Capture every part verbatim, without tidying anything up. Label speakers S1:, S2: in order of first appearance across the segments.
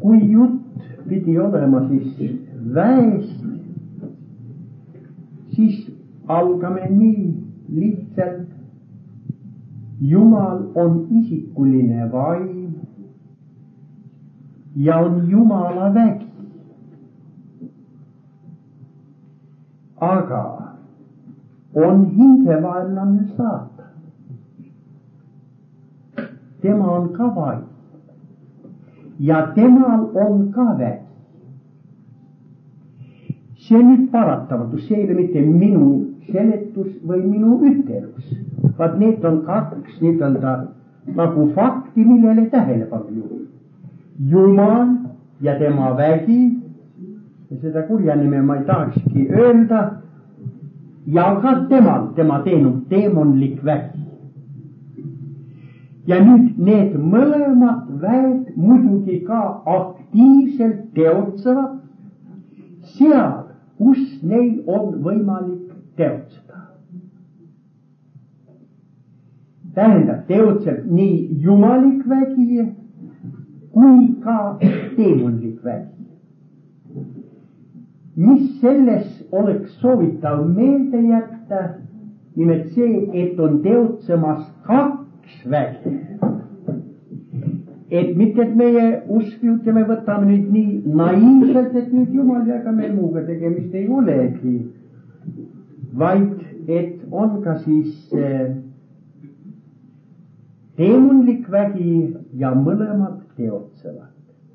S1: kui jutt pidi olema siis väest, siis algame nii lihtsalt. Jumal on isikuline vaim ja on Jumala vägi. Aga on hingevaenlane saatan. Tema on ka vaim ja temal on ka vägi. See nüüd paratamatus, see ei ole mitte minu seletus või minu ütelus, vaid need on kaks niidelda nagu fakti, millele tähelepanu juhib. Jumal ja tema vägi, ja seda kurja nime ma ei tahakski öelda, ja ka temal, tema teenub teemonlik vägi. Ja nüüd need mõlemad väed muidugi ka aktiivselt teotsevad seal, kus neil on võimalik teotseda. Tähendab, teotseb nii jumalik vägi kui ka teemonlik vägi. Mis selles oleks soovitav meelde jätta, nimelt see, et on teotsemas kaks vägi. Et mitte, et meie uskjud ja me võtame nüüd nii naiivselt, et nüüd Jumal ja ega meil muuga tegemist ei olegi, vaid et on ka siis eh, teemonlik vägi ja mõlemad teotsevad.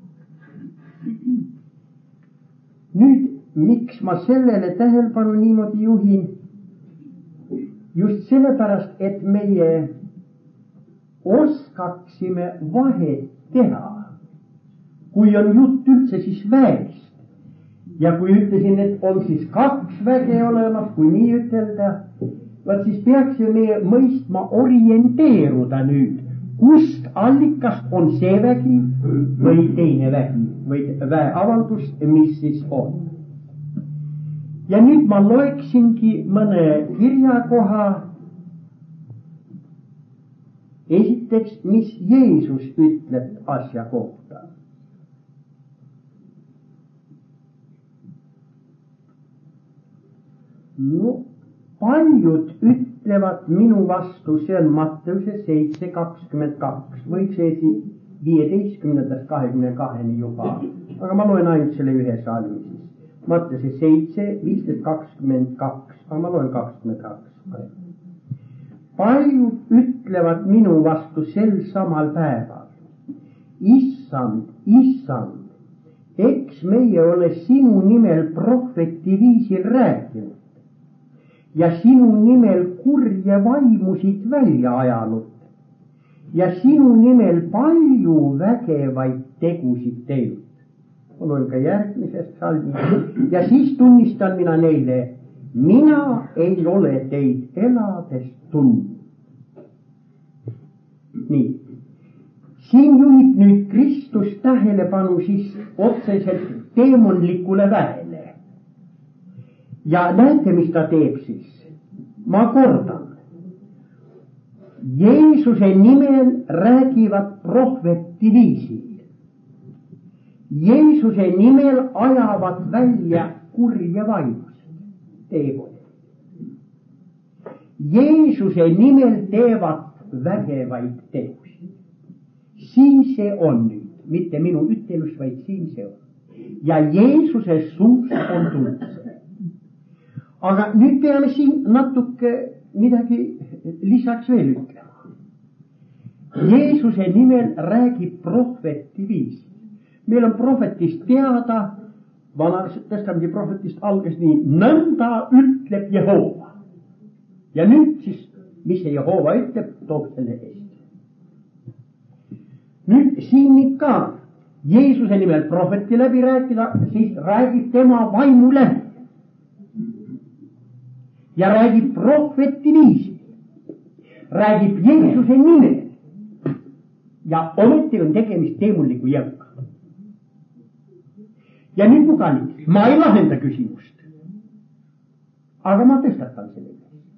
S1: Nüüd, miks ma sellele tähelepanu niimoodi juhin? Just sellepärast, et meie oskaksime vahet teha, kui on jutt üldse siis väest. Ja kui ütlesin, et on siis kaks väge olemas, kui nii ütelda, vaat siis peaksime mõistma orienteeruda nüüd, kust allikast on see vägi või teine vägi või väeavaldus, mis siis on. Ja nüüd ma loeksingi mõne kirjakoha. Esiteks, mis Jeesus ütleb asja kohta. No, paljud ütlevad minu vastu, see on Matteuse seitse kakskümmend kaks, võiks esi viieteistkümnendast kahekümne kaheni juba, aga ma loen ainult selle ühe salmi siis. Matteuse seitse, viisteist kakskümmend kaks, aga ma loen kakskümmend kaks. Paljud ütlevad minu vastu sel samal päeval. Issand, issand, eks meie ole sinu nimel prohveti viisil rääkinud ja sinu nimel kurje vaimusid välja ajanud ja sinu nimel palju vägevaid tegusid teinud. Ma loen ka järgmisest salmist ja siis tunnistan mina neile, mina ei ole teid elades tundnud. Nii. Siin juhib nüüd Kristus tähelepanu siis otseselt teemonlikule väele. Ja näete, mis ta teeb siis? Ma kordan. Jeesuse nimel räägivad prohveti viisil. Jeesuse nimel ajavad välja kurje vaimusid, teevad. Jeesuse nimel teevad vägevaid tegusid. Siin see on nüüd, mitte minu ütelus, vaid siin see on. Ja Jeesuse suust on tundse. Aga nüüd peame siin natuke midagi lisaks veel ütlema. Jeesuse nimel räägib prohveti viis. Meil on prohvetist teada, Vanas Testamendi prohvetist algas nii, nõnda ütleb Jehova. Ja nüüd siis, mis see Jehova ütleb, toob selle eest. Nüüd siin ikka Jeesuse nimel prohveti läbi rääkida, siis räägib tema vaimu läbi. Ja räägib prohveti viisil. Räägib Jeesuse nimel. Ja ometi on tegemist teemonliku jõuga. Ja nüüd mugalis, ma ei lahenda küsimust. Aga ma tõstatan selle.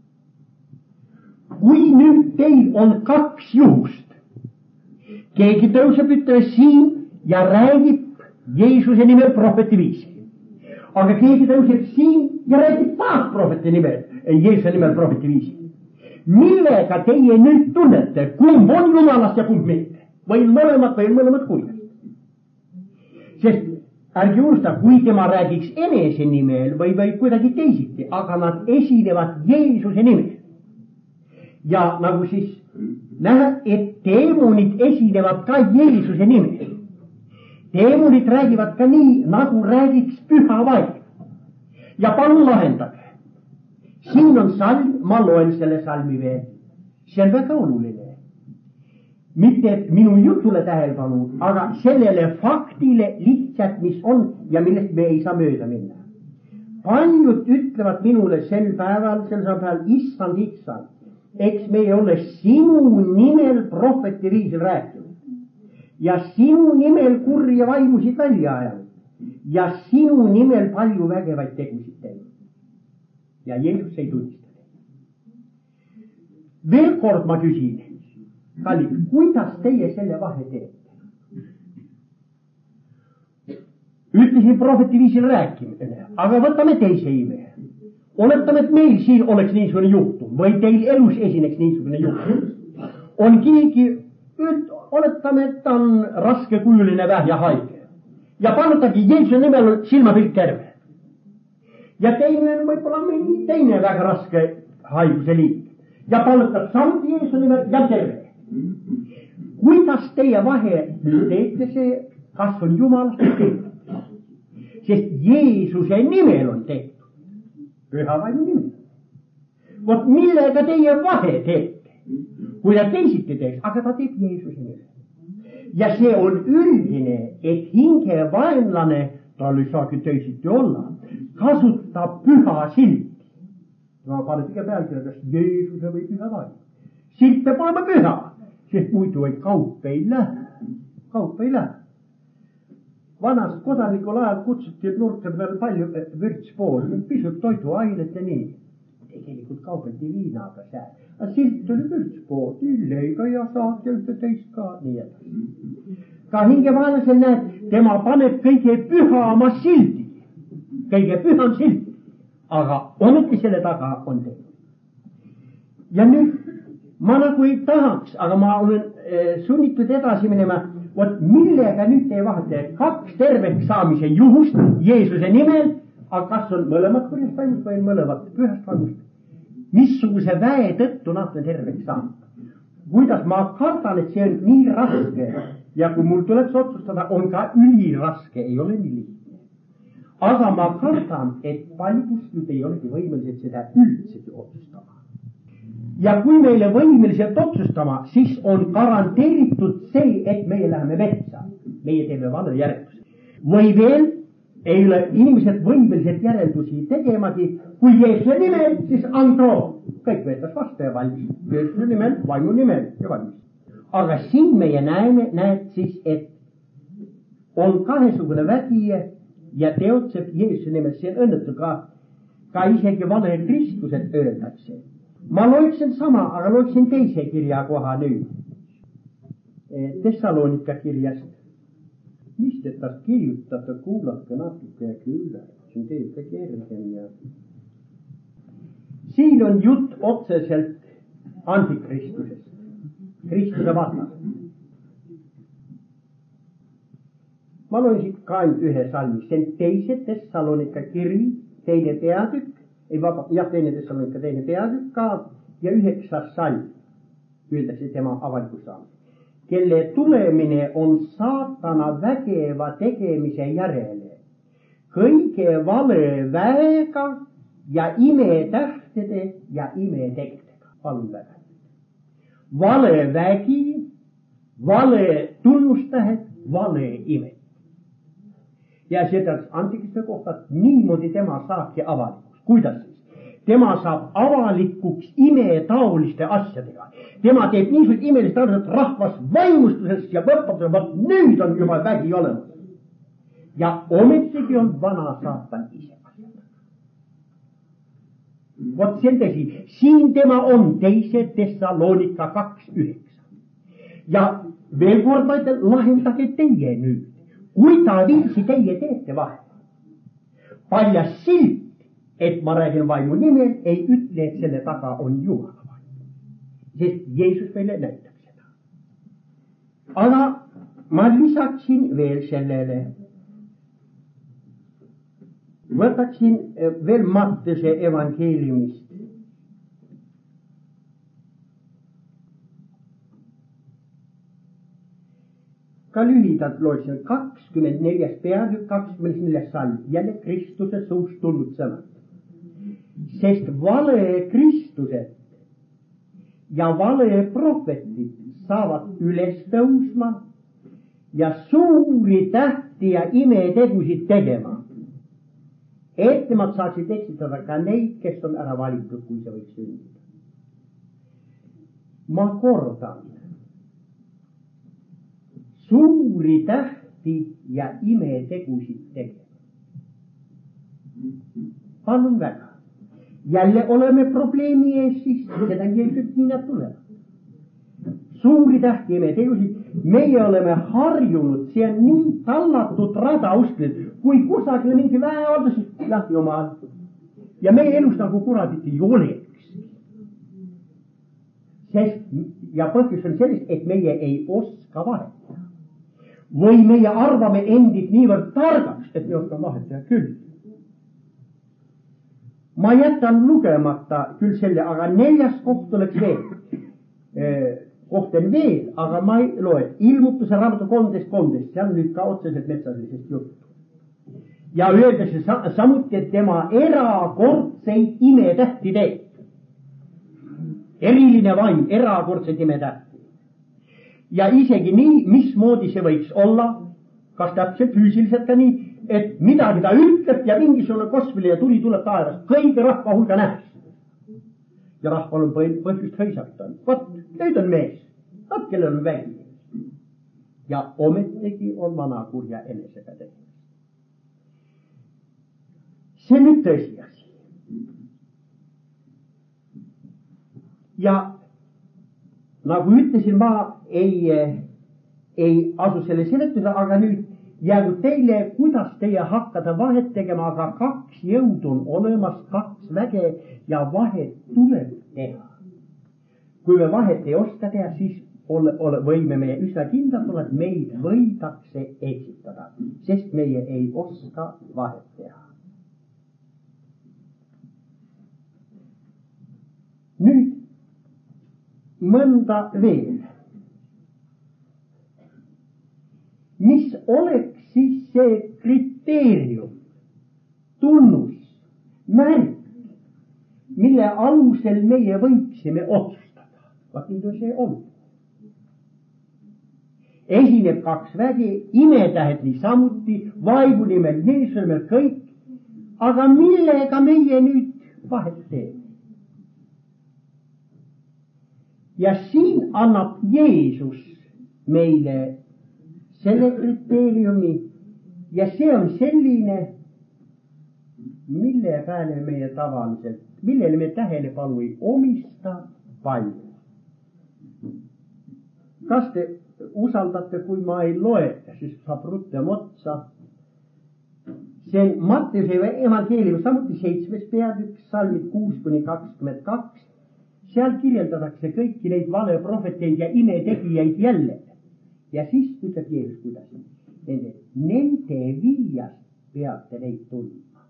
S1: Kui nüüd teil on kaks juhust, keegi tõuseb ütleb siin ja räägib Jeesuse nimel prohveti viisi. Aga keegi tõuseb siin ja räägib taas prohveti nimel, Jeesuse nimel prohveti viisi. Millega teie nüüd tunnete, kumb on jumalast ja kumb mitte? Või mõlemad või mõlemad kuljad? Sest ärge unusta, kui tema räägiks enese nimel või, või kuidagi teisiti, aga nad esinevad Jeesuse nimel. Ja nagu siis näha, et teemonid esinevad ka Jeesuse nimel. Teemonid räägivad ka nii, nagu räägiks püha vaim. Ja palun lahendage. Siin on salm, ma loen selle salmi veel. See on väga oluline. Mitte minu jutule tähelepanu, aga sellele faktile lihtsalt, mis on ja millest me ei saa mööda minna. Paljud ütlevad minule sel päeval, sel päeval, issand, issand, eks me ei ole sinu nimel prohveti viisil rääkinud. Ja sinu nimel kurja vaimusid välja ajanud. Ja sinu nimel palju vägevaid tegusid teinud. Ja Jeesus ei tunnista. Veel kord ma küsin, kallid, kuidas teie selle vahe teete? Ütlesin prohveti viisil rääkimine, aga võtame teise ime. Oletame, et meil siin oleks niisugune juhtum või teil elus esineks niisugune juhtum. On keegi, oletame, et ta on raskekujuline väh ja haige. Ja panetagi Jeesuse nimel silmapilk terve. Ja teine on võib-olla mõni teine väga raske haiguse liik. Ja palutab samuti Jeesuse nimel ja terve. Kuidas teie vahe teete see, kas on Jumalast tehtud? Sest Jeesuse nimel on tehtud. Püha vaimu nimel. Vot millega teie vahe teete? Kui ta teisiti teeks, aga ta teeb Jeesuse nimel. Ja see on üldine, et hinge vaenlane, tal ei saagi teisiti olla, kasutab püha silti. Ma panen pigem pealkirja, kas Jeesuse või püha vaim. Silt peab olema püha, sest muidu ei kaup ei lähe. Kaup ei lähe. Vanast kodanikul ajal kutsuti nurka peal palju vürtspool, pisut toiduainet ja nii. Tegelikult kaubeldi viinaga seal. Aga silt oli vürtspool, ülleiga ja saad ja ühte teist ka nii edasi. Ka hingevaenlasel näed, tema paneb kõige pühama sildi. Kõige püham sild. Aga ometi selle taga on tehtud. Ja nüüd ma nagu ei tahaks, aga ma olen eh, sunnitud edasi minema. Vot millega nüüd teie vahete kaks terveks saamise juhust Jeesuse nimel, aga kas on mõlemad kurjast vaimust või mõlemad pühast vaimust? Missuguse väe tõttu nad on terveks saanud? Kuidas ma kardan, et see on nii raske ja kui mul tuleks otsustada, on ka üliraske, ei ole nii lihtne. Aga ma kardan, et paljust nüüd ei olegi võimelised seda üldsegi otsustama. Ja kui meile võimeliselt otsustama, siis on garanteeritud see, et meie läheme metsa. Meie teeme vale järeldusi. Või veel ei ole inimesed võimelised järeldusi tegemagi, kui Jeesuse nimel, siis andro. Kõik võetas vastu ja valmis. Jeesuse nimel, vaimu nimel ja valmis. Aga siin meie näeme, näed siis, et on kahesugune vägije ja teotseb Jeesuse nimel. See on õnnetu ka, ka isegi vale Kristused öeldakse. Ma loeksin sama, aga loeksin teise kirja koha nüüd. Thessalonika kirjast. Mis te tast kirjutate, kuulake natuke ja külla. See on teil ka kergem ja... Siin on jutt otseselt antikristusest. Kristuse vastas. Ma loen siit ka ainult ühe salmi. See on teise Thessalonika kiri, teine peatükk. Ei vaba, jah, teine Thessalonika teine peatükk ka ja üheksas salm, öeldakse tema avalikus saamis, kelle tulemine on saatana vägeva tegemise järele, kõige vale väega ja imetähtede ja imetegedega. Palun väga. Vale vägi, vale tunnustähed, vale imet. Ja seda antikristuse kohta niimoodi tema saabki avalikuks. Kuidas siis? Tema saab avalikuks imetaoliste asjadega. Tema teeb niisugused imelist asjad rahvas vaimustusest ja võtab, et nüüd on juba vägi olemas. Ja ometigi on vana saatan ise. Vot see on tõsi. Siin tema on teise Thessalonika kaks üheksa. Ja veel kord ma ütlen, lahendage teie nüüd. kui ta viisi teie teete vahel. Paljas silt, et ma räägin vaimu nimel, ei ütle, et selle taga on Jumala vaim. Sest Jeesus meile näitab seda. Aga ma lisaksin veel sellele. Võtaksin veel Mattuse evangeeliumist. Ka lühidalt loeksin kakskümmend neljas peatükk, kakskümmend neljas salm, jälle Kristuse suust tulnud sõnad. Sest vale Kristused ja vale prohvetid saavad üles tõusma ja suuri tähti ja imetegusid tegema, et nemad saaksid eksitada ka neid, kes on ära valitud, kui see võiks sündida. Ma kordan, suuri tähti ja imetegusid tegema. Palun väga. Jälle oleme probleemi ees, siis seda Jeesus nii nad tulevad. Suuri tähti ja imetegusid. Meie oleme harjunud, see on nii tallatud rada usknud, kui kusagil mingi väeolda, siis jah, Jumal. Ja meie elus nagu kuradit ei oleks. Sest, ja põhjus on selles, et meie ei oska vahetada. Või meie arvame endid niivõrd targaks, et me oskame vahetada küll. Ma jätan lugemata küll selle, aga neljas koht oleks veel. Koht on veel, aga ma ei loe. Ilmutuse raamatu kolmteist kolmteist, see on nüüd ka otseselt metsalisest juttu. Ja öeldakse samuti, et tema erakordseid imetähti teeb. Eriline vaim, erakordseid imetähti. Ja isegi nii, mismoodi see võiks olla, kas täpselt füüsiliselt ka nii, et midagi ta ütleb ja mingisugune kosmile ja tuli tuleb taevast, kõige rahva hulga nähes. Ja rahval on põhjust hõisata. Vot, nüüd on mees. Vot, kellel on vägi. Ja ometigi on vana kurja enesega tegemist. See on nüüd tõsiasi. Ja nagu ütlesin, ma ei, ei asu selle seletuse, aga nüüd jäägu teile, kuidas teie hakkada vahet tegema, aga kaks jõudu on olemas, kaks väge ja vahet tuleb teha. Kui me vahet ei oska teha, siis ole, ole, võime me üsna kindlalt olla, et meid võidakse eksitada, sest meie ei oska vahet teha. Nüüd mõnda veel. Mis oleks siis see kriteerium, tunnus, märk, mille alusel meie võiksime otsustada? Vaat nüüd on see olnud. Esineb kaks vägi, imetähed niisamuti, vaimu nimel, Jeesuse nimel kõik, aga millega meie nüüd vahet teeme? Ja siin annab Jeesus meile selle kriteeriumi ja see on selline, mille peale meie tavaliselt, millele me tähelepanu ei omista palju. Kas te usaldate, kui ma ei loeta, siis saab rutem otsa. See on Mattuse evangeelium, samuti seitsmes peatükk, salmid kuus kuni kakskümmend kaks. Seal kirjeldatakse kõiki neid valeprohveteid ja imetegijaid jälle. Ja siis ütleb Jeesus, kuidas nende, nende viljast peate neid tundma.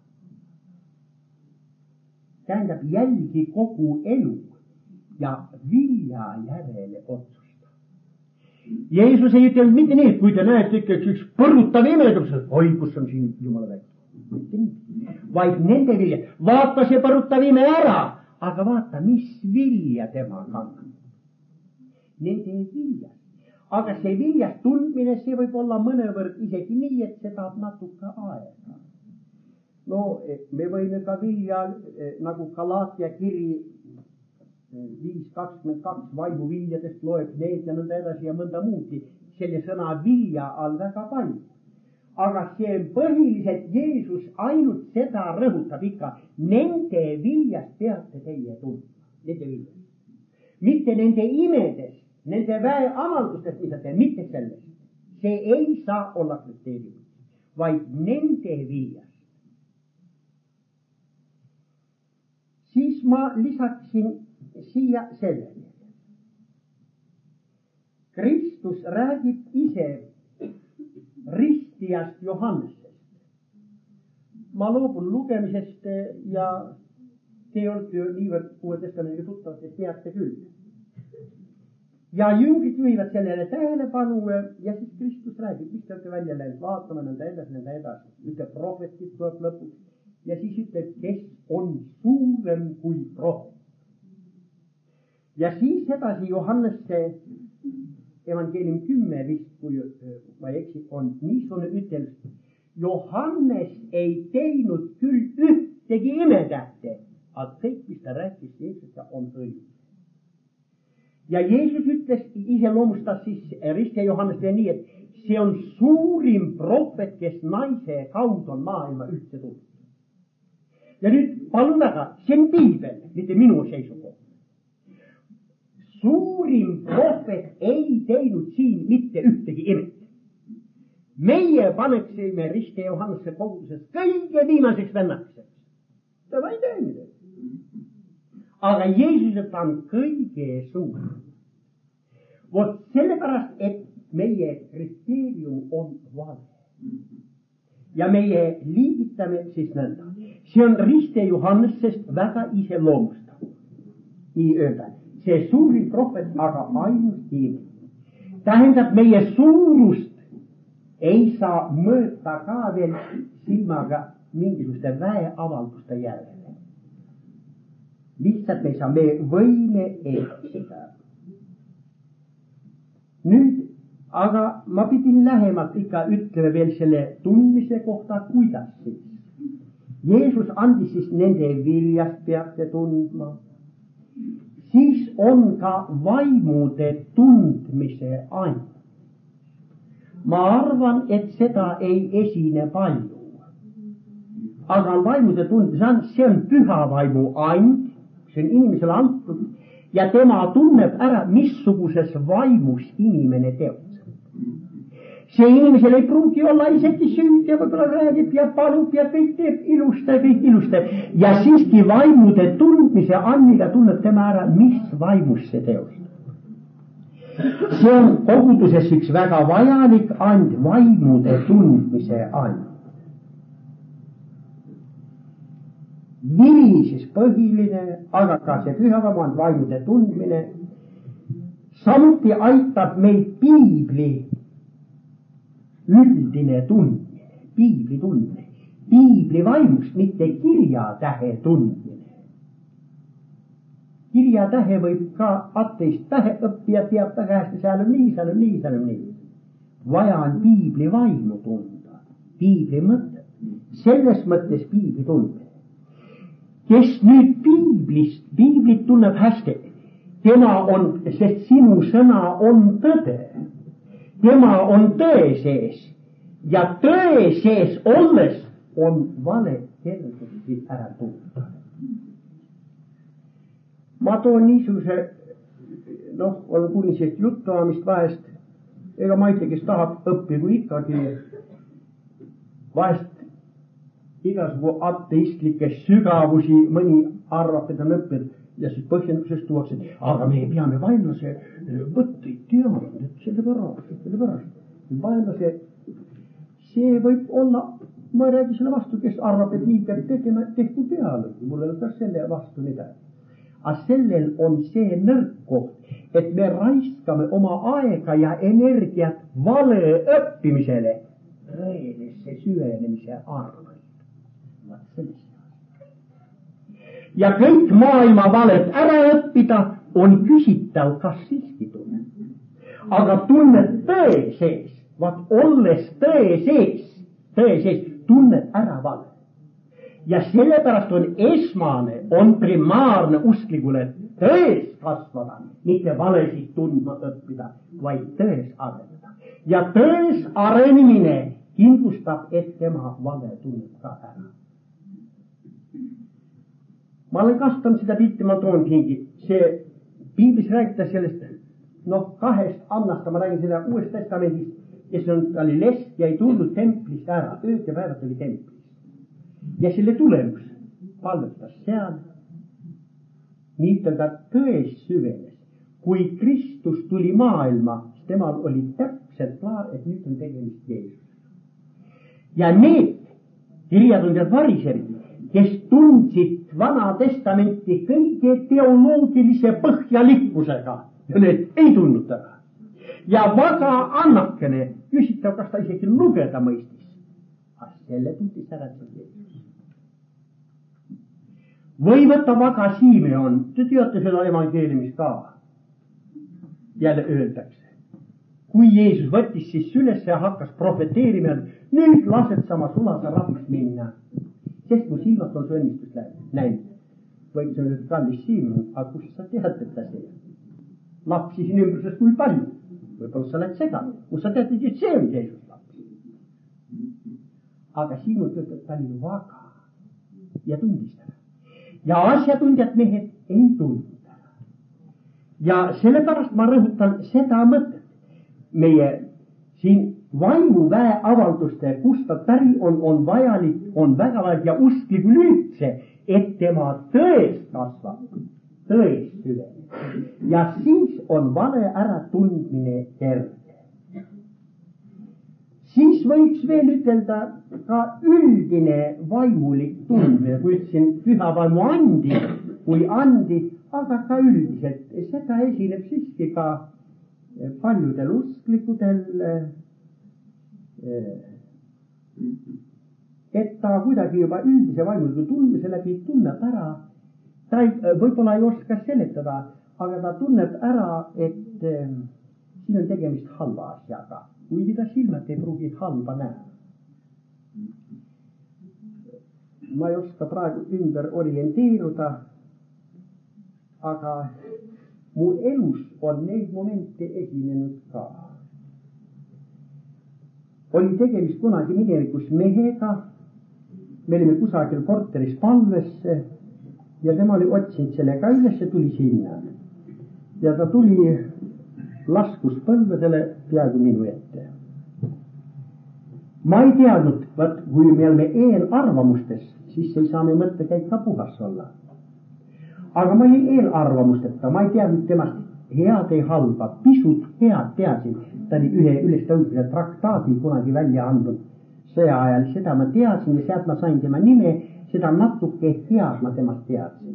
S1: Tähendab, jälgi kogu elu ja vilja järele otsusta. Jeesus ei ütelnud mitte nii, et kui te näete ikka üks põrutav imedus, oi, kus on siin Jumala vägi. Mitte nii. Vaid nende vilja. Vaata see põrutav ime ära, aga vaata, mis vilja tema kannab. Nende vilja. Aga see viljast tundmine, see võib olla mõnevõrd isegi nii, et see tahab natuke aega. No, me võime ka vilja, nagu Galaatia kiri viis kakskümmend kaks vaimu viljadest loeb need ja nõnda edasi ja mõnda muuti. Selle sõna vilja on väga palju. Aga see põhiliselt Jeesus ainult seda rõhutab ikka. Nende viljast peate teie tundma. Nende viljast. Mitte nende imedest. Nende väe avaldustest, mida te mitte sellest. See ei saa olla kriteerium. vaid nende viljast. Siis ma lisaksin siia sellele. Kristus räägib ise ristijast Johannesest. Ma loobun lugemisest ja te olete ju niivõrd Uue Testamendiga tuttavad, et teate küll. Ja jüngrid juhivad sellele tähelepanu ja siis Kristus räägib, mis te olete välja läinud, vaatame nõnda edasi, nõnda edasi. Ütleb prohvetid tuleb lõpuks ja siis ütleb, kes on suurem kui prohvet. Ja siis edasi Johannese evangeelium kümme vist, kui ma ei eksi, on niisugune ütelus. Johannes ei teinud küll ühtegi imetähte, aga kõik, mis ta rääkis Jeesusta, on õige. Ja Jeesus ütles, ise loomustas siis ristija Johannese nii, et see on suurim prohvet, kes naise kaudu on maailma üldse tulnud. Ja nüüd palun väga, see on piibel, mitte minu seisukoht. Suurim prohvet ei teinud siin mitte ühtegi imet. Meie paneksime ristija Johannese koguduses kõige viimaseks vennakeseks. Ta ei tee midagi. Aga Jeesuselt on kõige suurem. Vot sellepärast, et meie kriteerium on vale. Ja meie liigitame siis nõnda. See on ristija Johannestest väga iseloomustav. Nii öelda. See suurim prohvet, aga ainult iimet. Tähendab, meie suurust ei saa mõõta ka veel silmaga mingisuguste väeavalduste järele. Lihtsalt me ei saa, me võime eksida. Nüüd, aga ma pidin lähemalt ikka ütlema veel selle tundmise kohta, kuidas siis. Jeesus andis siis nende viljast peate tundma. Siis on ka vaimude tundmise ain. Ma arvan, et seda ei esine palju. Aga vaimude tundmise ain, see on püha vaimu ain, see on inimesele antud ja tema tunneb ära, missuguses vaimus inimene teeb. See inimesel ei pruugi olla isegi süüd ja võib-olla räägib ja palub ja kõik teeb ilusta ja kõik ilusta. Ja siiski vaimude tundmise anniga tunneb tema ära, mis vaimus see teostab. See on koguduses üks väga vajalik and, vaimude tundmise and. Vili siis põhiline, aga ka see pühavaimu and, vaimude tundmine. Samuti aitab meid piibli üldine tundmine, piibli tundmine, piibli vaimust, mitte kirjatähe tundmine. Kirjatähe võib ka ateist tähe õppija teab väga hästi, seal on nii, seal on nii, seal on nii. Vaja on piibli vaimu tunda, piibli mõtet, selles mõttes piibli tundmine. Kes nüüd piiblist, piiblit tunneb hästi, tema on, sest sinu sõna on tõde. Tema on tõe sees ja tõe sees olles on vale kergesti ära tunda. Ma toon niisuguse, noh, olen kuulnud sellist juttuamist vahest, ega ma ei tea, kes tahab õppigu ikkagi vahest igasugu ateistlikke sügavusi, mõni arvab, et on õppinud ja siis põhjendusest tuuakse, aga me peame vaenlase võtteid teadma, et sellepärast, sellepärast. Vaenlase, see võib olla, ma ei räägi selle vastu, kes arvab, et nii peab tegema, tehku peale, mul ei ole ka selle vastu midagi. Aga sellel on see nõrk koht, et me raiskame oma aega ja energiat vale õppimisele, tõelisse süvenemise arvel. Vaat sellist. Ja kõik maailma valet ära õppida on küsitav, kas siiski tunneb. Aga tunned tõe sees, vaat olles tõe sees, tõe sees, tunned ära vale. Ja sellepärast on esmane, on primaarne usklikule tões kasvada, mitte valesid tundma õppida, vaid tões areneda. Ja tões arenemine kindlustab, et tema vale tunneb ka ära. Ma olen kasutanud seda pilti, ma toon kingi. See piiblis räägitas sellest, noh, kahest annast, ma räägin seda Uuest Testamendist ja see on, ta oli lesk ja ei tulnud templist ära, ööd ja päevad oli templis. Ja selle tulemus palvetas seal, nii ütelda tões süvenes. Kui Kristus tuli maailma, siis temal oli täpselt klaar, et nüüd on tegemist Jeesus. Ja need kirjatundjad variserid, kes tundsid Vana Testamenti kõige teoloogilise põhjalikkusega ja need ei tundnud ära. Ja väga annakene küsitav, kas ta isegi lugeda mõistis. Aga selle tundis ära, et see Jeesus. Või võtta väga Simeon, te teate seda evangeeliumist ka. Jälle öeldakse. Kui Jeesus võttis siis üles ja hakkas profeteerima, nüüd lased sama sulasa rahuks minna. Sest mu silmad on su õnnistust näinud. Või see on kallis Simeon, aga kus sa tead, et ta see? Lapsi siin ümbruses kui palju. Võib-olla sa lähed seda, kus sa tead, et see on Jeesus laps. Aga Siimon töötab, ta oli vaga ja tundis ära. Ja asjatundjad mehed ei tundnud ära. Ja sellepärast ma rõhutan seda mõtet. Meie siin vaimuväe avalduste, kust ta päri on, on vajalik, on väga vajalik ja usklikul üldse, et tema tõest kasvab, tõest süveneb. Ja siis on vale äratundmine kerge. Siis võiks veel ütelda ka üldine vaimulik tundmine, kui ütlesin püha vaimu andi, kui andi, aga ka üldiselt. Seda esineb siiski ka paljudel usklikudel, et ta kuidagi juba üldise vaimuliku tundmise läbi tunneb ära. Ta ei, võib-olla ei oska seletada, aga ta tunneb ära, et eh, siin on tegemist halva asjaga, kuigi ta silmad ei pruugi halba näha. Ma ei oska praegu ümber orienteeruda, aga mu elus on neid momente esinenud ka. Oli tegemist kunagi minevikus mehega, me olime kusagil korteris palvesse ja tema oli otsinud selle ka üles ja tuli sinna. Ja ta tuli laskus põlvedele peaaegu minu ette. Ma ei teadnud, vaat kui me oleme eelarvamustes, siis ei saa me mõttekäik ka puhas olla. Aga ma olin eelarvamusteta, ma ei teadnud temast head ei halba, pisut head teadsin. Ta oli ühe ülestõudmise traktaadi kunagi välja andnud sõja ajal, seda ma teadsin ja sealt ma sain tema nime, seda natuke head ma temast teadsin.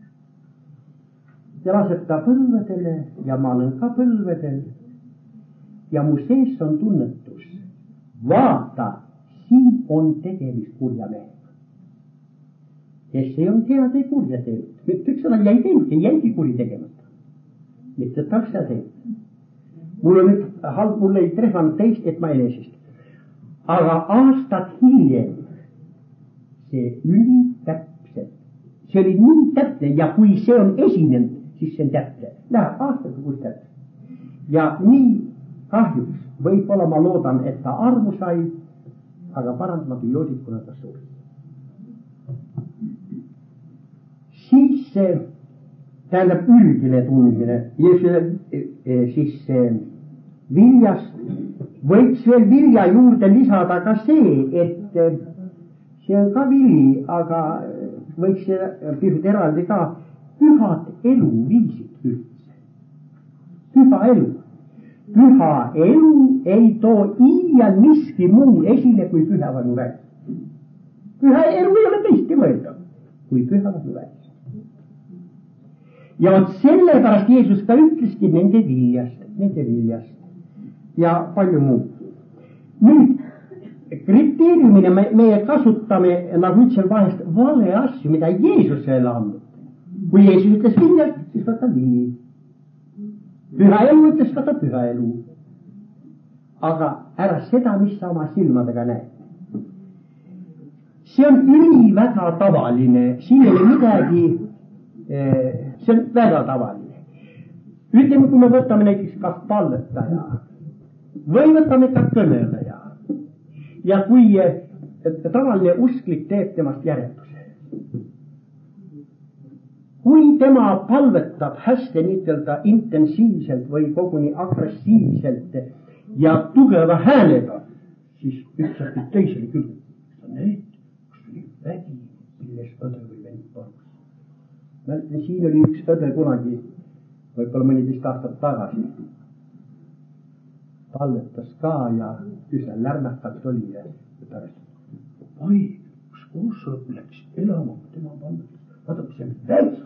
S1: Ja laseb ta põlvedele ja ma olen ka põlvedel ja mu sees on tunnetus. Vaata, siin on tegemist kurja mehega. Kes ei on head ei kurja teinud. Mitte üks sõna jäi teinud, ei jäigi kuri tegemata. Mitte ta seda teinud. Mul on nüüd halb, mul ei trehvanud teist, et ma ei leesist. Aga aastad hiljem see üli täpselt. See oli nii täpne ja kui see on esinenud, siis see on täpne. Läheb aastaga kus täpne. Ja nii kahjuks, võib-olla ma loodan, et ta armu sai, aga parandamatu joodid, kuna ta suri. Siis tähendab üldine tundmine ja siis viljast võiks veel vilja juurde lisada ka see, et see on ka vili, aga võiks pisut eraldi ka pühad eluviisid üldse. Püha elu. Püha elu ei too iial miski muu esile kui püha vaimu välis. Püha elu ei ole teiste mõelda kui püha vaimu välis. Ja vot sellepärast Jeesus ka ütleski nende viljast, nende viljast ja palju muud. Nüüd, kriteeriumina me, meie kasutame, nagu ütlesin vahest, vale asju, mida Jeesus ei andnud. Kui Jeesus ütles viljast, siis võta vili. Püha elu ütles võta püha elu. Aga ära seda, mis sa oma silmadega näed. See on üli väga tavaline, siin ei ole midagi, see on väga tavaline. Ütleme, kui me võtame näiteks kas palvetaja või võtame ka kõneleja ja kui tavaline usklik teeb temast järelduse. Kui tema palvetab hästi niitelda intensiivselt või koguni agressiivselt ja tugeva häälega, siis üks õpib teisele küll. Need, kus oli vägi, milles õde või vend palus. Mäletan, siin oli üks õde kunagi, võib-olla mõniteist aastat tagasi. Talletas ka ja üsna lärmakalt oli ja pärast. Oi, kus Ossop läks elama, tema palletas. Vaata, kus see vägi.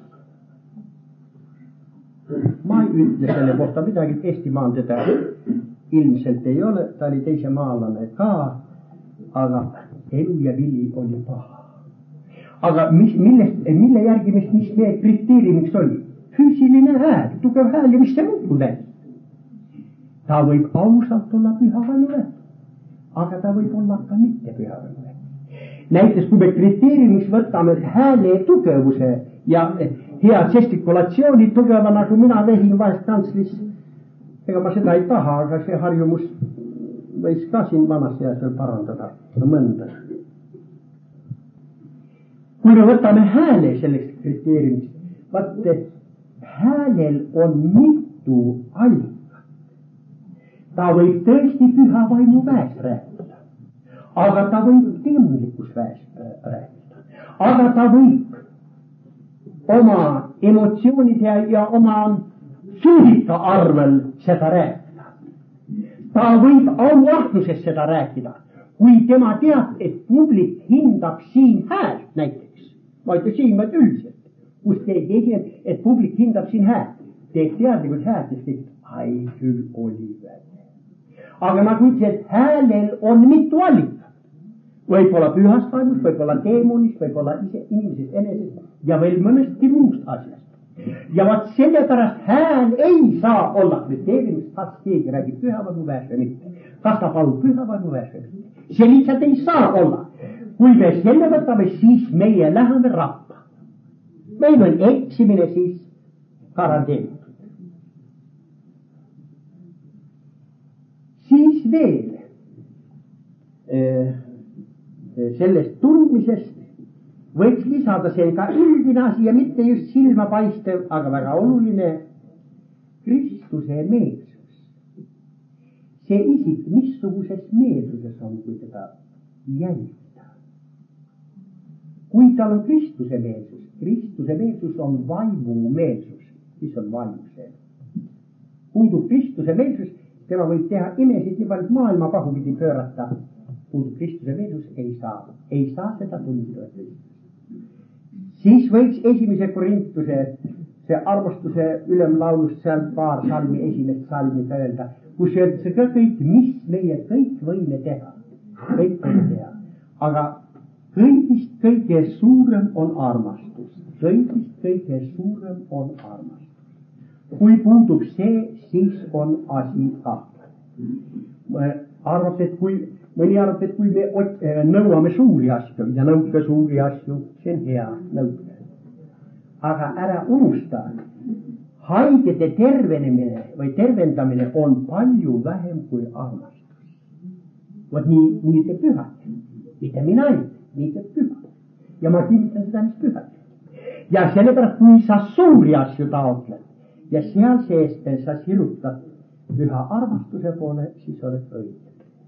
S1: Ma ei ütle selle kohta midagi, Eestimaal teda ilmselt ei ole, ta oli teise maalane ka, aga elu ja vili oli paha. Aga mis, millest, mille järgi, mis, mis meie kriteeriumiks oli? Füüsiline hääl, tugev hääl ja mis see muutub veel? Ta võib ausalt olla pühavaimu vägi, aga ta võib olla ka mitte pühavaimu vägi. Näiteks, kui me kriteeriumiks võtame hääle tugevuse ja hea žestikulatsiooni tugeva, nagu mina vehin vahest kantslis, ega ma seda ei taha, aga see harjumus võis ka siin vanas eas veel parandada mõnda. Kui me võtame hääle selleks kriteeriumiks, vaat häälel on mitu allikat. Ta võib tõesti püha vaimu väes rääkida, aga ta võib teemlikus väes rääkida, aga ta võib oma emotsioonide ja oma suhika arvel seda rääkida. Ta võib auahnuses seda rääkida, kui tema teab, et publik hindab siin häält näiteks. Ma ütlen siin, vaid üldiselt, kus keegi esineb, et publik hindab siin häält. Teeb teadlikult häält, kes teeb, ai küll oli väge. Aga nagu ütles, et häälel on mitu allikat. Võib olla pühast vaimust, võib olla teemonist, võib olla ise inimesest enesest ja veel mõnestki muust asjast. Ja vaat sellepärast hääl ei saa olla kriteeriumist, kas keegi räägib pühavaimu väes või mitte. Kas ta palub pühavaimu väes või mitte. See lihtsalt ei saa olla. Kui me selle võtame, siis meie läheme rappa. Meil on eksimine siis garanteeritud. Siis veel sellest tundmisest võiks lisada see ka üldine asi ja mitte just silma paistev, aga väga oluline Kristuse meelsus. See isik, missuguses meelsuses on, kui teda jälgida. Kui tal on Kristuse meelsus, Kristuse meelsus on vaimu meelsus, mis on vaimuse. Puudub Kristuse meelsus, tema võib teha imesid nii palju maailma pahupidi pöörata. Puudub Kristuse meelsus, ei saa, ei saa seda tundida. Siis võiks esimese Korintuse, see armastuse ülemlaulust seal paar salmi, esimest salmi öelda, kus öeldakse ka kõik, mis meie kõik võime teha. Kõik võime teha. Aga kõigist kõige suurem on armastus. Kõigist kõige suurem on armastus. Kui puudub see, siis on asi kahtlane. Arvab, et kui, mõni arvab, et kui me ot, nõuame suuri asju ja nõuke suuri asju, see on hea nõuke. Aga ära unusta, haigete tervenemine või tervendamine on palju vähem kui armastus. Vot nii, nii see pühad. Mitte mina ei, nii see pühad. Ja ma kinnitan seda, mis pühad. Ja sellepärast, kui sa suuri asju taotled, ja seal seest sa sirutad püha armastuse poole, siis oled õige.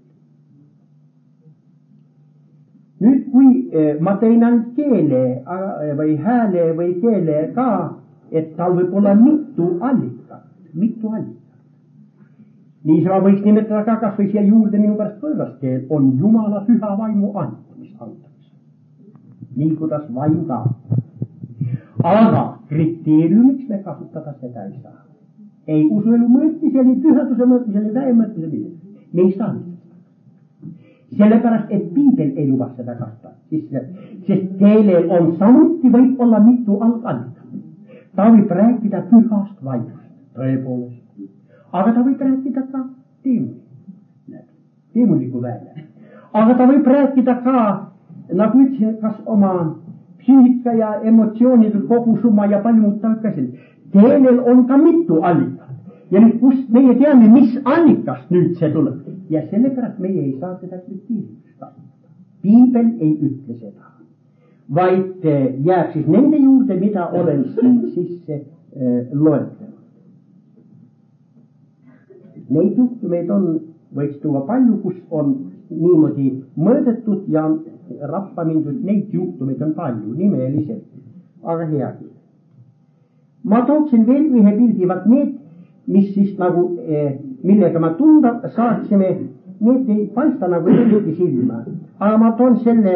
S1: Nüüd, kui ma tein ainult keele või hääle või keele ka, et tal võib olla mitu allikat, mitu allikat. Nii sa võiks nimetada ka, kas või siia juurde minu pärast võõras keel, on Jumala püha vaimu ant, mis antakse. Nii kuidas vaim ka. Aga kriteeriumiks me kasutada seda ei saa. Ei usuelu mõõtmisel, ei pühaduse mõõtmisel, ei väe mõõtmisel. Me ei saa. Sellepärast, et Piibel ei luba seda kasutada. Sest keelel on samuti võib olla mitu algallikat. Ta võib rääkida pühast vaimust, tõepoolest. Aga ta võib rääkida ka teemuli, teemuliku väele. Aga ta võib rääkida ka, nagu ütlesin, kas oma psüühika ja emotsioonide kogusumma ja palju muud ta ka selline. Keelel on ka mitu allikat. Ja nüüd, kust meie teame, mis allikast nüüd see tuleb. Ja sellepärast meie ei saa seda kriteeriumist kasutada. Piibel ei ütle seda. Vaid jääb siis nende juurde, mida olen siin sisse äh, loetlenud. Neid juhtumeid on võiks tuua palju, kus on niimoodi mõõdetud ja rappa mindud, neid juhtumeid on palju, nimeliselt, aga hea küll. Ma tooksin veel ühe pildi, vaat need, mis siis nagu, millega ma tunda saaksime, need ei paista nagu eriti silma. Aga ma toon selle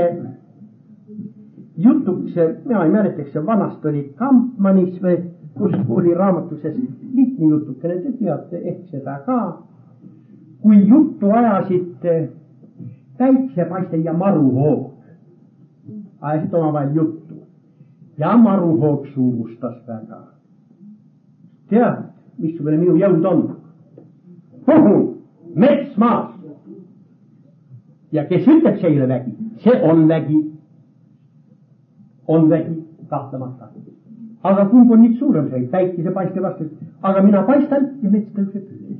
S1: jutuks, mina ei mäletaks, see vanast oli Kampmanis või kus oli raamatuses lihtne jutukene, te teate ehk seda ka. Kui juttu ajasid päiksepaiste ja maruhoog, ajasid omavahel juttu ja maruhoog suurustas väga. Tead, missugune minu jõud on? Puhu, mets maas. Ja kes ütleb, see ei ole vägi, see on vägi. On vägi, kahtlemata. Aga kumb on nüüd suurem see, päikese paiste vastu, aga mina paistan ja mets tõuseb üles.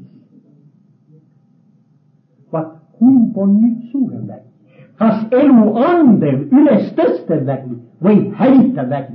S1: Vaat, kumb on nüüd suurem vägi? Kas elu andev, üles tõstev vägi või hävitav vägi?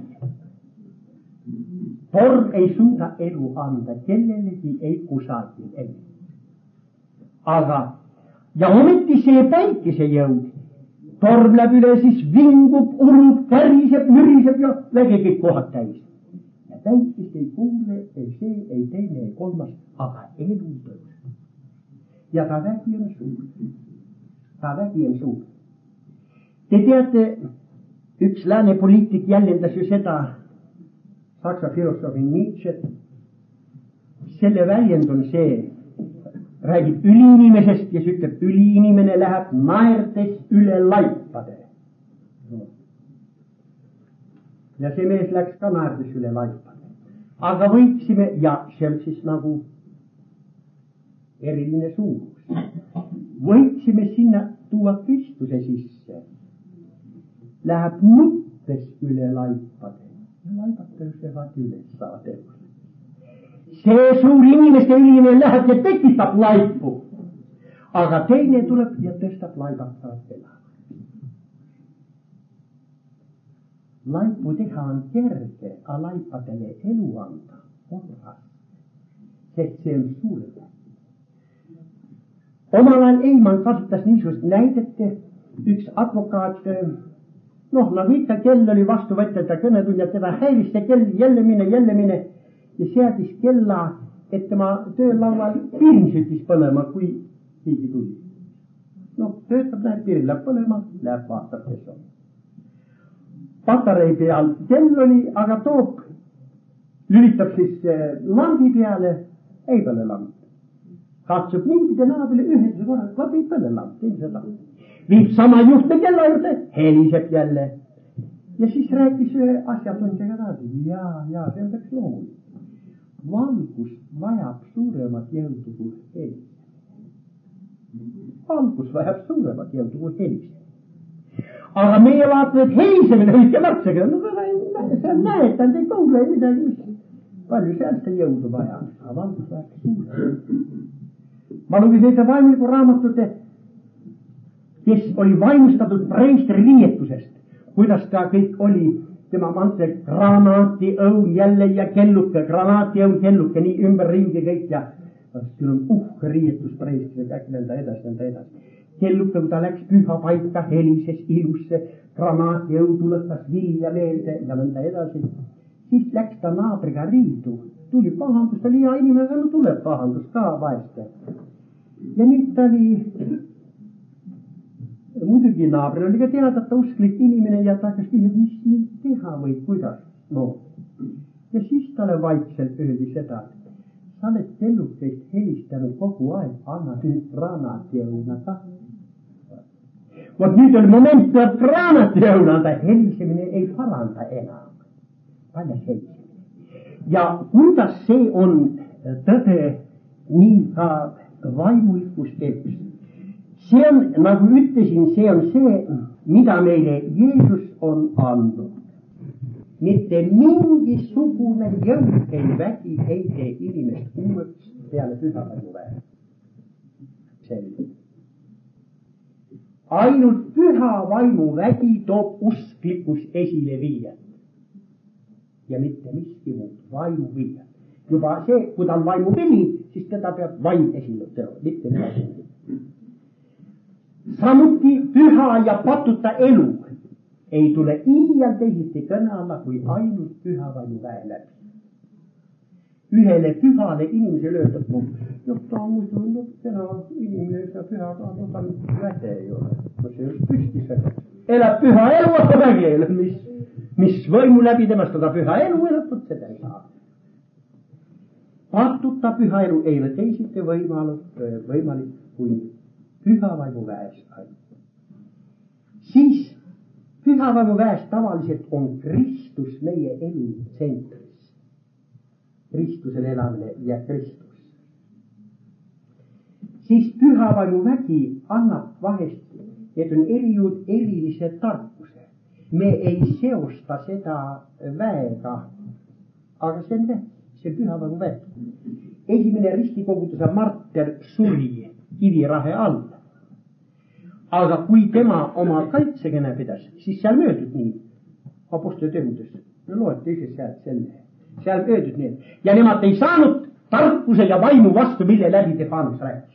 S1: Torm ei suuda elu anda, kellelegi ei kusagil ei. Aga, ja ometi see päikese jõud, torm läheb üle, siis vingub, urub, käriseb, müriseb ja väge kõik kohad täis. Ja päikest ei kuule, ei see, ei teine, ei kolmas, aga elu tõuseb. Ja ta vägi on suur. Ta vägi on suur. Te teate, üks lääne poliitik jäljendas ju seda, Saksa filosoofi Nietzsche, selle väljend on see, räägib üliinimesest ja see ütleb, üliinimene läheb naerdes üle laipade. Ja see mees läks ka naerdes üle laipade. Aga võiksime, ja see on siis nagu eriline suurus, võiksime sinna tuua Kristuse sisse. Läheb nuttes üle laipade. Ja laibad tõusevad üles saadevus. See suur inimeste ülimine läheb ja tekitab laipu. Aga teine tuleb ja tõstab laibad saad elama. Laipu teha on kerge, aga laipadele elu anda on raske. Sest see on suurem. Omal ajal Eimann kasutas niisugust näidete, üks advokaat, noh, nagu ikka kell oli vastu võtta, ta kõnetund ja teda häiris see kell, jälle mine, jälle mine ja seadis kella, et tema töölaual pirn süttis põlema, kui keegi tuli. noh, töötab, läheb pirn, läheb põlema, läheb vaatab, kes on. Patarei peal kell oli, aga toob, lülitab siis lambi peale, ei põle lamb. Katsub mingide naabile ühenduse korral, vaat ei põle lamb, ei seda. Viib sama juhte kella juurde, heliseb jälle. Ja siis rääkis asjatundjaga taasi. Jaa, jaa, see on täks loomulik. Valgus vajab suuremat jõudu kui helis. Valgus vajab suuremat jõudu kui helis. Aga meie vaatame, et helisemine on ikka märksega. No see on näetanud, ei kuule midagi, mis. Palju sealt see jõudu vajab. Aga valgus vajab suuremat. Ma lugesin see vaimuliku raamatute, kes oli vaimustatud preistri riietusest, kuidas ta kõik oli, tema mantse granaati õu jälle ja kelluke, granaati õu kelluke, nii ümber ringi kõik ja siin on uhke riietus preistri, äkki nõnda edasi, nõnda edasi. Kelluke, kui ta läks püha paika, helises ilusse, granaati õu tuletas vilja meelde ja nõnda edasi. Siis läks ta naabriga riidu, tuli pahandus, ta oli hea inimene, aga no tuleb pahandus ka vaeste. Ja nüüd ta oli muidugi naabri oli ka teada, et ta usklik inimene ja ta hakkas küsida, mis nüüd teha või kuidas. No. Ja siis talle vaikselt öeldi seda, et sa oled kellukeist helistanud kogu aeg, anna nüüd granaatijõuna ka. Vot nüüd oli moment, peab granaatijõuna anda, helisemine ei paranda enam. Palju helisemine. Ja kuidas see on tõde nii ka vaimulikus elus. See on, nagu ütlesin, see on see, mida meile Jeesus on andnud. Mitte mingisugune jõud ei vägi ei tee inimest uueks peale püha vaimu väär. Selge. Ainult püha vaimu vägi toob usklikkus esile viiet. Ja mitte miski muud, vaimu viiet. Juba see, kui ta on vaimu vili, siis teda peab vaim esile tõo, mitte midagi. Samuti pyhä ja patuta elu ei tule iial teisiti kõne alla kui ainult pyhä vaimu väe läbi. Yhdelle pyhälle inimeselle öeldät, no, jotta on muidu, no, täna inimene ja pyhä kautta väte ei ole. No se jos pystissä. Elä pyhä elu, että väki ei ole, mis, mis voimu läbi temasta tota pyhä elu, elät, sitä ei saa. Patutta pyhä elu ei ole teisiti võimalik kuin pyhä vaimu väes ainult. Siis pyhä vaimu väes tavalliselt on Kristus meie elu tsentris. Kristuksen eläminen ja Kristus. Siis pyhä vaimu väki annab vahest, että on erijuut erillisen tarkkuuden. Me ei seosta sitä väega, aga sen väki, se pyhä vaimu väki. Ensimmäinen ristikoulutusa Martter suri kivirahe alla. Aga kui tema oma kaitsekäne pidas, siis seal möödud nii apostoli tegudes. Me loete ise sealt selle. Seal öödud need. Ja nemad ei saanud tarkuse ja vaimu vastu, mille läbi Stefanus rääkis.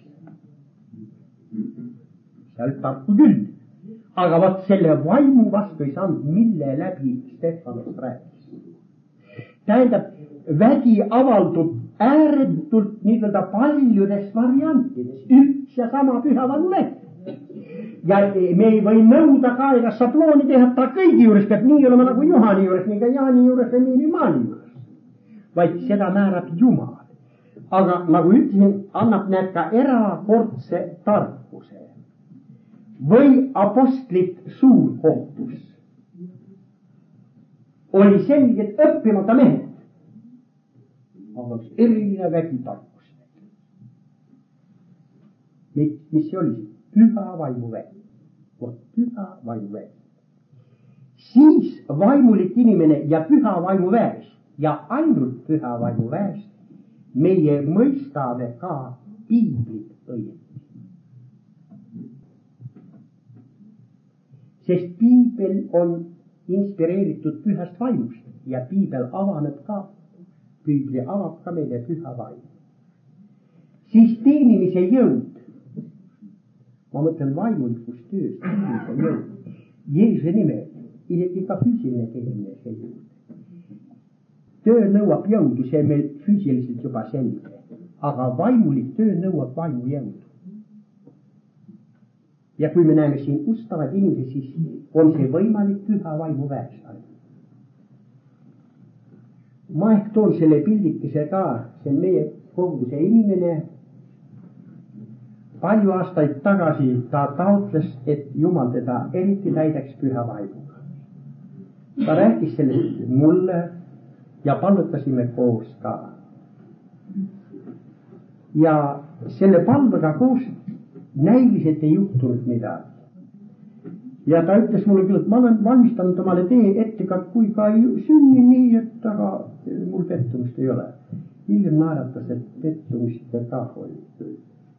S1: Seal tarku küll. Aga vaat selle vaimu vastu ei saanud, mille läbi Stefanus rääkis. Tähendab, vägi avaldub ääretult niidelda paljudes variantides. Üks ja sama pyhä vaimu vägi. Ja me ei või nõuda ka ega sablooni teha ta kõigi juures, et nii olema nagu Juhani juures, nii ka Jaani juures ja nii Maani juures. Vaid seda määrab Jumal. Aga nagu ütlesin, annab need ka erakordse tarkuse. Või apostlit suurkohtus oli selgelt õppimata mehed. Aga üks eriline vägitarkus. Mis see oli? Pyhä vaimu vägi. Vot pyhä vaimu vägi. Siis vaimulik inimene ja pyhä vaimu väes ja ainult pyhä vaimu väes meie mõistame ka piiblit õieti. Sest piibel on inspireeritud pühast vaimust ja piibel avaneb ka, piibli avab ka meile püha vaimu. Siis teenimise jõud, ma mõtlen vaimulikus töös teenimise jõud, Jeesuse nimel, isegi ka füüsiline teenimise jõud. Töö nõuab jõudu, see on meil füüsiliselt juba selge, aga vaimulik töö nõuab vaimu jõudu. Ja kui me näeme siin ustavad inimesi, siis on see võimalik püha vaimu väes. Ma ehk toon selle pildikese ka, see on meie koguduse inimene. Palju aastaid tagasi ta taotles, et Jumal teda eriti täidaks püha vaimuga. Ta rääkis sellest mulle ja palvetasime koos ka. Ja selle palvega koos näiliselt ei juhtunud midagi. Ja ta ütles mulle küll, et ma olen valmistanud omale tee ette, kui ka ei sünni nii, et aga mul pettumust ei ole. Hiljem naeratas, et pettumust ka oli.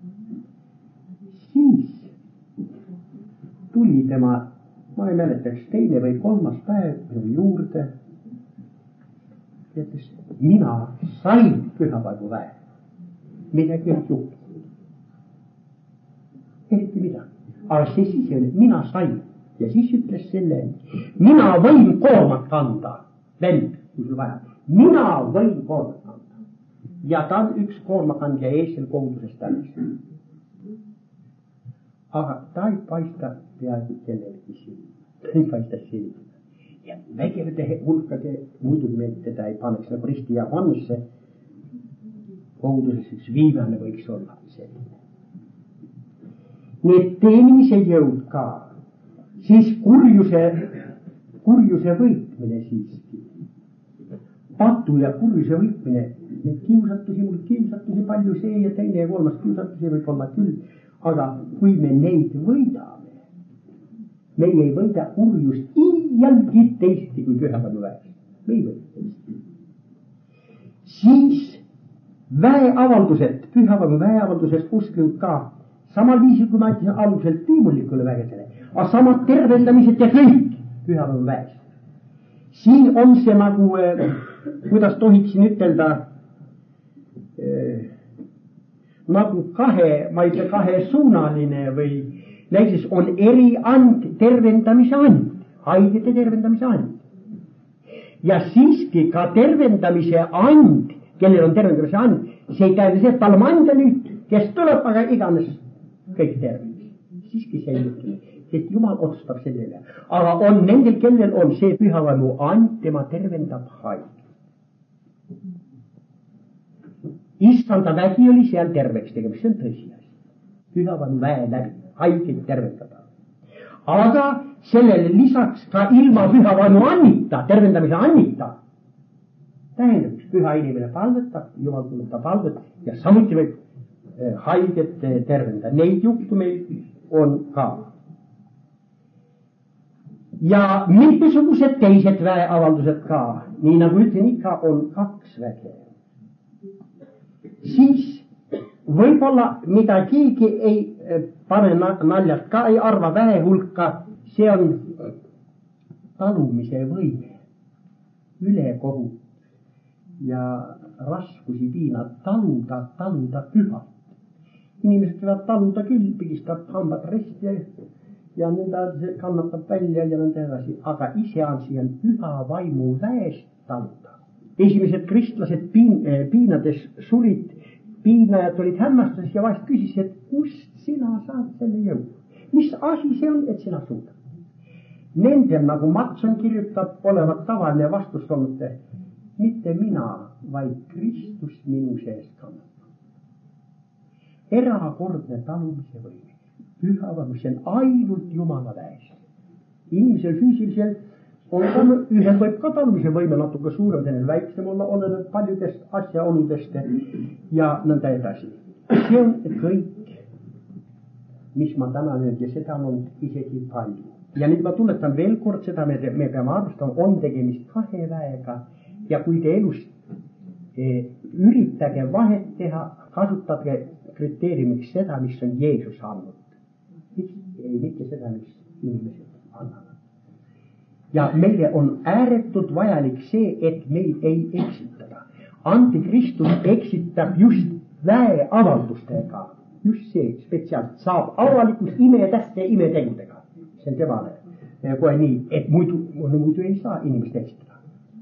S1: Siis tuli tema, ma ei mäletaks, teine või kolmas päev juurde. Ütles, mina sain püha vaimu väe. Midagi ei juhtunud. Eriti midagi. Aga see siis ei ole, mina sain. Ja siis ütles selle, mina võin koormat kanda. Vend, kui sul vaja. Mina võin koormat kanda. Ja ta on üks koormakandja eesel kogudusest tälis. Aga ta ei paista peaaegu kellelegi siin. Ta ei paista siin. Ja vägevade hulkade muidugi meelt teda ei paneks nagu risti ja vannusse. Koguduses üks viimane võiks olla selline. Nii et teenimise jõud ka. Siis kurjuse, kurjuse võitmine siiski. Patu ja kurjuse võitmine. Need kiusatusi, mul kiusatusi palju see ja teine ja kolmas kiusatusi võib olla küll. Aga kui me neid võidame, meie ei võida kurjust iialgi teisiti kui püha vaimu väes. Me ei võida teisiti. Siis väeavaldused, püha vaimu väeavaldused kuskilt ka samal viisil, kui ma ütlesin aluselt tiimulikule vägedele, aga samad tervendamised ja kõik püha vaimu väes. Siin on see nagu, kuidas tohiksin ütelda, nagu kahe, ma ei tea, kahesuunaline või näiteks on eri and, tervendamise and, haigete tervendamise and. Ja siiski ka tervendamise and, kellel on tervendamise and, see ei tähenda see, et tal on anda nüüd, kes tuleb, aga iganes kõik tervenis. Siiski see ei juhtu, et Jumal otsustab sellele. Aga on nendel, kellel on see pühavaimu and, tema tervendab haig. Issanda vägi oli seal terveks tegemist, see on tõsiasi. Pühavaimu väe läbi, haigeid tervendada. Aga sellele lisaks ka ilma pühavaimu annita, tervendamise annita, tähendab, üks püha inimene palvetab, Jumal kuulutab palvet ja samuti võib eh, haiget eh, tervendada. Neid juhtumeid on ka. Ja mitmesugused teised väeavaldused ka, nii nagu ütlen ikka, on kaks väge. Siis võib-olla mida keegi ei pane naljalt ka, ei arva väe hulka, see on talumise võime, ülekohut ja raskusi piinad, taluda, taluda pühalt. Inimesed võivad taluda küll, pigistab hambad resti ja, ja nõnda see kannatab välja ja nõnda edasi, aga ise on siin püha vaimu väest taluda. Esimesed kristlased piin, piinades surid, piinajad olid hämmastuses ja vahest küsisid, et kust sina saad selle jõu? Mis asi see on, et sina suudad? Nendel, nagu Matson kirjutab, olevat tavaline vastus olnud, mitte mina, vaid Kristus minu sees kannatab. Erakordne talumise võime. Püha vaimu, see on ainult Jumala väes. Inimesel füüsilisel on ühel võib ka talumise võime natuke suurem, sellel väiksem olla, oleneb paljudest asjaoludest ja nõnda edasi. See on kõik, mis ma täna nüüd ja seda on isegi palju. Ja nüüd ma tunnetan veel kord seda, me, me peame arvestama, on tegemist kahe väega ja kui te elus e, üritage vahet teha, kasutage kriteeriumiks seda, mis on Jeesus andnud. Ei, mitte seda, mis inimesed annavad. Ja meile on ääretult vajalik see, et meid ei eksitada. Antikristus eksitab just väeavaldustega. Just see spetsiaalselt saab avalikus imetähte imetegudega. See on temale kohe nii, et muidu, muidu ei saa inimest eksitada.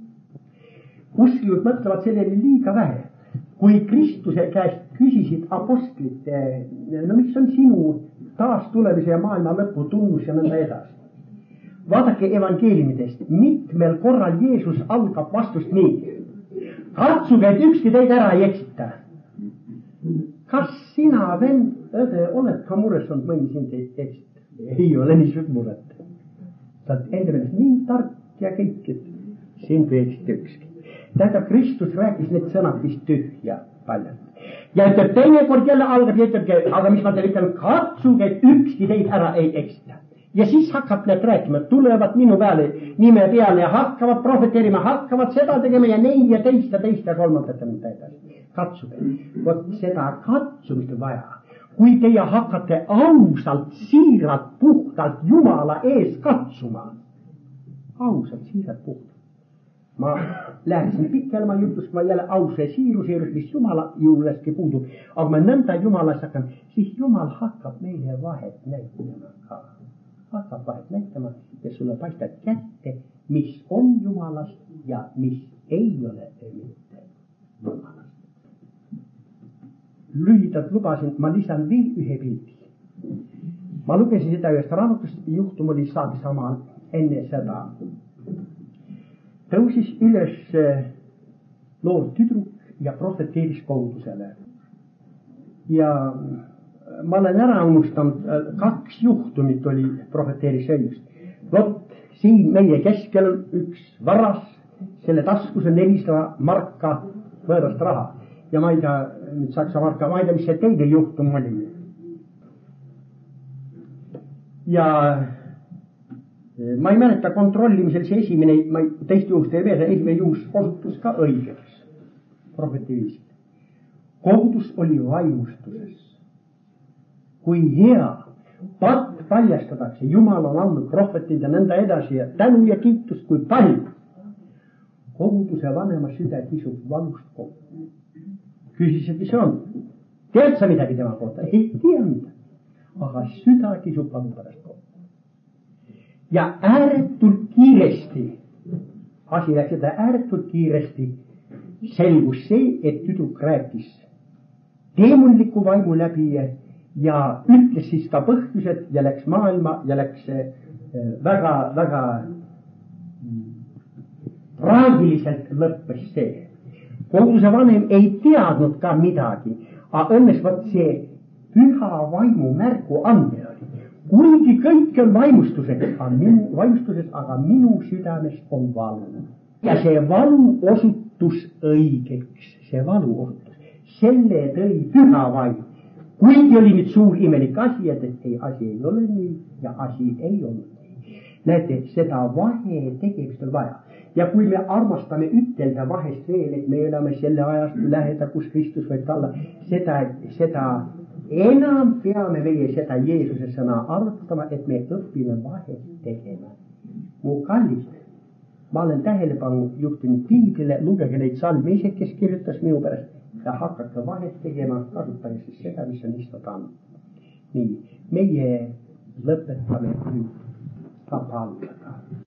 S1: Usklikud mõtlevad sellele liiga vähe. Kui Kristuse käest küsisid apostlid, no mis on sinu taastulemise ja maailma lõpu tunnus ja nõnda edasi. Vaadake evangeeliumidest, mitmel korral Jeesus algab vastust nii. Katsuge, et ükski teid ära ei eksita. Kas sina, vend, õde, oled ka mures olnud mõni sind ei eksita? Ei ole niisugust muret. Sa oled enda meelest nii tark ja kõik, et sind ei eksita ükski. Tähendab, Kristus rääkis need sõnad vist tühja paljalt. Ja ütleb, teine kord jälle algab ja ütlebki, aga mis ma teile ütlen, katsuge, et ükski teid ära ei eksita. Ja siis hakkab need rääkima, tulevad minu peale, nime peale ja hakkavad profeteerima, hakkavad seda tegema ja neid ja teist ja teist ja kolmandat ja mõnda edasi. Katsuge. Vot seda katsumist on vaja. Kui teie hakkate ausalt, siiralt, puhtalt Jumala ees katsuma. Ausalt, siiralt, puhtalt. Ma läheksin pikkelma jutus, kui ma jälle ausa siiruse juures, mis Jumala juureski puudub. Aga ma nõnda Jumalas hakkan, siis Jumal hakkab meile vahet näitama ka. Hakkab vahet näitama ja sulle paistab kätte, mis on Jumalast ja mis ei ole mitte Jumalast. Lühidalt lubasin, ma lisan veel ühe pildi. Ma lugesin seda ühest raamatust, juhtum oli Saksamaal enne seda. Tõusis üles noor tüdruk ja profeteeris kogudusele. Ja ma olen ära unustanud, kaks juhtumit oli profeteeris õigust. Vot siin meie keskel on üks varas, selle taskus on nelisada marka võõrast raha. Ja ma ei tea, nüüd saksa marka, ma ei tea, mis see teine juhtum oli. Ja ma ei mäleta kontrollimisel see esimene, ma teist juhust ei veeda, esimene juhus osutus ka õigeks. Profetiivist. Kogudus oli vaimustuses. Kui hea pat paljastadaksegi, Jumal on andnud prohvetid ja nõnda edasi ja tänu ja kiitust kui palju. Koguduse vanema süda kisub valust kokku. Küsis, et mis on? Tead sa midagi tema kohta? Ei tea midagi. Aga süda kisub valu pärast kokku. Ja ääretult kiiresti, asi läks seda ääretult kiiresti, selgus see, et tüdruk rääkis teemonliku vaimu läbi ja ütles siis ka põhjused ja läks maailma ja läks väga, väga traagiliselt lõppes see. Koguduse vanem ei teadnud ka midagi, aga õnnes võt see püha vaimu märgu andmine oli. Kuigi kõik on vaimustuseks, aga minu, vaimustuses, aga minu südames on valu. Ja see valu osutus õigeks, see valu osutus. Selle tõi püha vaim. Kuigi oli nüüd suur imelik asi, et ei, asi ei ole nii ja asi ei ole nii. Näete, seda vahe tegemist on vaja. Ja kui me armastame ütelda vahest veel, et me oleme selle ajast läheda, kus Kristus võib olla, seda, seda enam peame meie seda Jeesuse sõna arvutama, et me õpime vahest tegema. Mu kallid, ma olen tähelepanu juhtinud piiblile, lugege neid salmiseid, kes kirjutas minu pärast ja hakake vahest tegema, kasutage siis seda, mis on issand andnud. Nii, meie lõpetame nüüd ka palvega.